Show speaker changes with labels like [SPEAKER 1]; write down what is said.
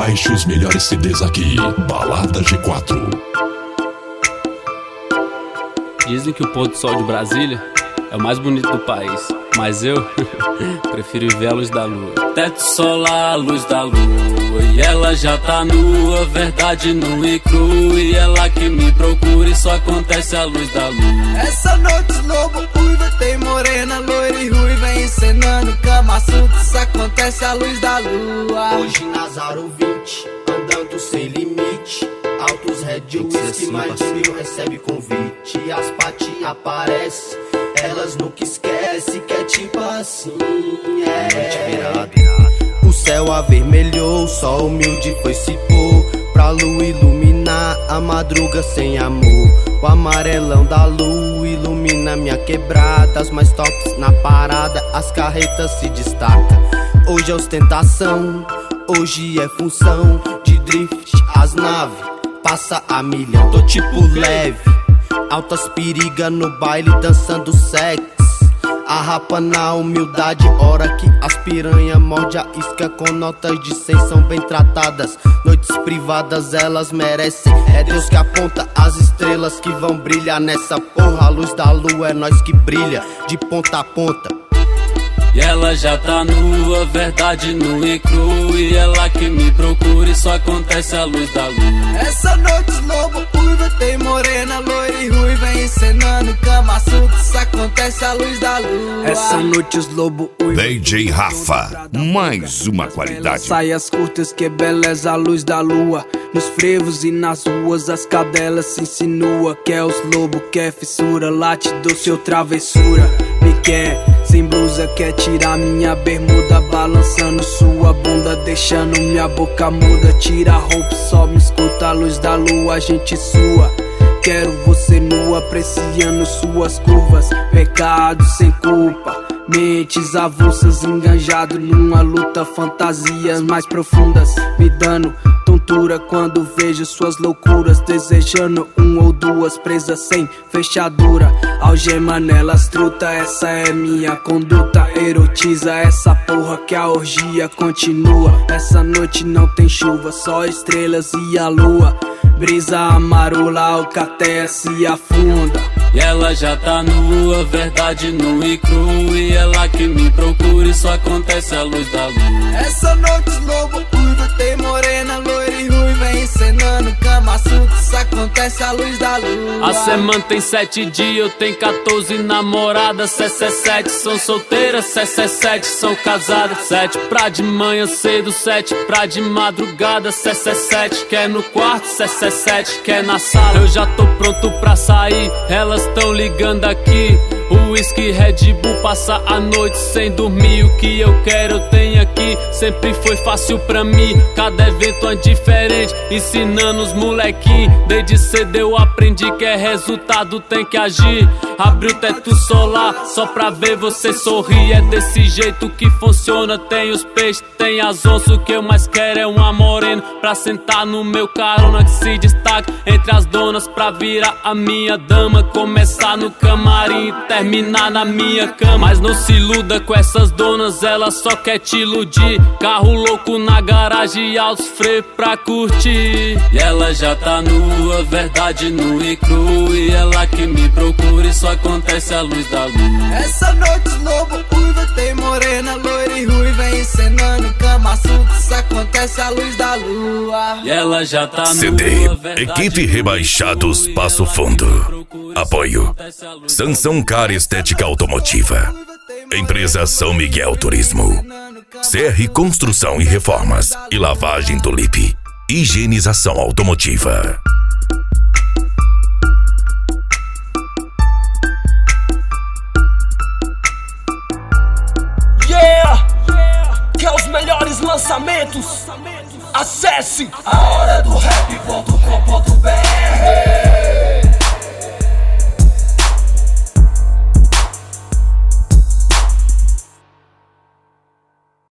[SPEAKER 1] Baixe os melhores CDs aqui, Balada G4.
[SPEAKER 2] Dizem que o pôr do sol de Brasília é o mais bonito do país, mas eu prefiro ver a luz da lua. Teto solar, a luz da lua, e ela já tá nua, verdade nua e crua, e ela que me procura e só acontece a luz da lua.
[SPEAKER 3] Essa noite lobo uiva, tem morena, loira e ruiva, encenando Kama Sutra, isso acontece a luz da lua.
[SPEAKER 4] Hoje Nazaro 20, andando sem limite, altos Red Whisky, mais de 1000 recebe convite. As pati aparecem, elas nunca esquecem que é tipo assim, O céu avermelhou, o sol humilde foi se pôr pra lua iluminar a madruga sem amor. O amarelão da lua ilumina minha quebrada, as mais tops na parada, as carretas se destacam. Hoje é ostentação, hoje é função de drift, as naves passa a milhão, tô tipo leve. Altas periga no baile dançando sexo, a rapa na humildade, hora que as piranha morde a isca com notas de 100 são bem tratadas. Noites privadas elas merecem, é Deus que aponta as estrelas que vão brilhar nessa porra. A luz da lua é nós que brilha de ponta a ponta.
[SPEAKER 2] E ela já tá nua, verdade nua e crua, e ela que me procura e só acontece a luz da lua.
[SPEAKER 3] Essa noite lobo uiva, tem morena, loira e ruiva, encenando Kama Sutra, isso acontece a luz da lua.
[SPEAKER 5] Essa noite os lobo uiva,
[SPEAKER 6] DJ Rafa, mais uma qualidade.
[SPEAKER 5] Saias curtas, que beleza, a luz da lua. Nos frevos e nas ruas as cadelas se insinua. Quer os lobo, quer fissura, late doce ou travessura. Me quer sem blusa, quer tirar minha bermuda, balançando sua bunda, deixando minha boca muda. Tira a roupa, só me escuta a luz da lua, a gente sua. Quero você nua, apreciando suas curvas. Pecado sem culpa, mentes avulsas, enganjado numa luta, fantasias mais profundas, me dando tontura quando vejo suas loucuras, desejando um ou duas presas sem fechadura. Algema nelas truta, essa é minha conduta, erotiza essa porra que a orgia continua. Essa noite não tem chuva, só estrelas e a lua. Brisa amarula, alcateia se afunda.
[SPEAKER 2] E ela já tá nua, verdade nua e crua, e ela que me procura e só acontece a luz da lua.
[SPEAKER 3] Essa noite lobo uiva, tem morena, loira e ruiva, encenando Kama Sutra, isso acontece a luz da lua.
[SPEAKER 2] A semana tem 7 dias, eu tenho 14 namoradas, 7 são solteiras, 7 são casadas. 7 pra de manhã cedo, 7 pra de madrugada, 7 quer no quarto, 7 quer na sala. Eu já tô pronto pra sair, elas tão ligando aqui. O whisky Red Bull passa a noite sem dormir. O que eu quero eu tenho aqui, sempre foi fácil pra mim. Cada evento é diferente, ensinando os molequinhos. Desde cedo eu aprendi que é resultado, tem que agir. Abri o teto solar só pra ver você sorrir. É desse jeito que funciona, tem os peixes, tem as onças. O que eu mais quero é uma morena pra sentar no meu carona, que se destaca entre as donas pra virar a minha dama. Começar no camarim, terminar na minha cama. Mas não se iluda com essas donas, elas só quer te iludir. Carro louco na garagem e altos freios pra curtir. E ela já tá nua, verdade nua e crua, e ela que me procura e só acontece a luz da lua.
[SPEAKER 3] Essa noite lobo uiva, tem morena, loira e ruiva, encenando Kama Sutra, isso acontece a luz da lua.
[SPEAKER 2] E ela já tá
[SPEAKER 6] CD,
[SPEAKER 2] nua, verdade,
[SPEAKER 6] Equipe Rebaixados Passo Fundo. Apoio Sansão Car Estética Automotiva, Empresa São Miguel Turismo, CR Construção e Reformas e Lavagem do Lip, Higienização Automotiva.
[SPEAKER 7] Quer os melhores lançamentos? Acesse
[SPEAKER 4] ahoradorap.com.br